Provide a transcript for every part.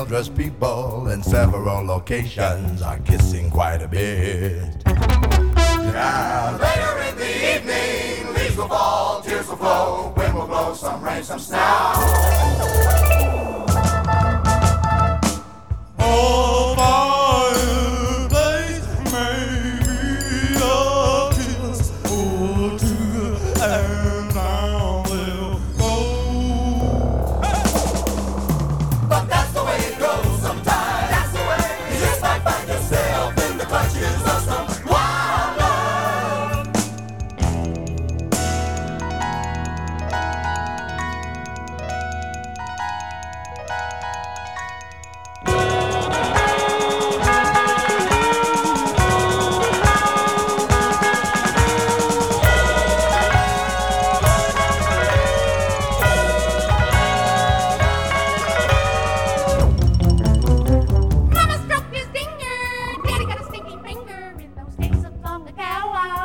well-dressed people in several locations are kissing quite a bit. Yeah. Later in the evening, leaves will fall, tears will flow, wind will blow, some rain, some snow. Oh, fireplace, maybe a kiss or two, and I will go. But that's the way it goes sometimes. That's the way. You just might find yourself in the clutches of some wild love. Mama stroked his finger, Daddy got a stinky finger in those days of long ago.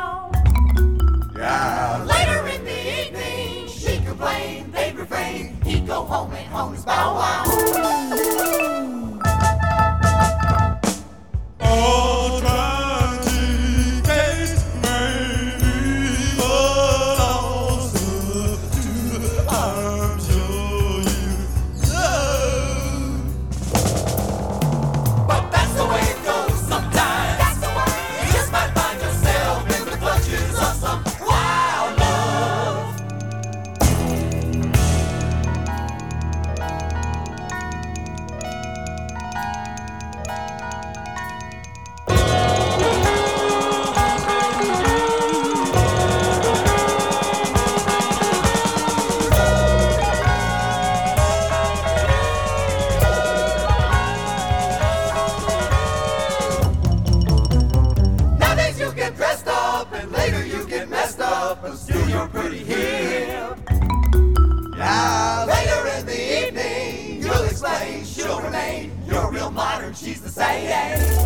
Yeah. Later in the evening, she complained, they'd refrain, he'd go home and home his bow wow. Oh, tragic case, maybe a loss too, I'm sure you know. But that's the way it goes sometimes. That's the way. You just might find yourself in the clutches of some wild love. Nowadays you get dressed up and later you get messed up, but still you're pretty hip. Yeah. Later in the evening, you'll explain, she'll remain. You're real modern, she's the same.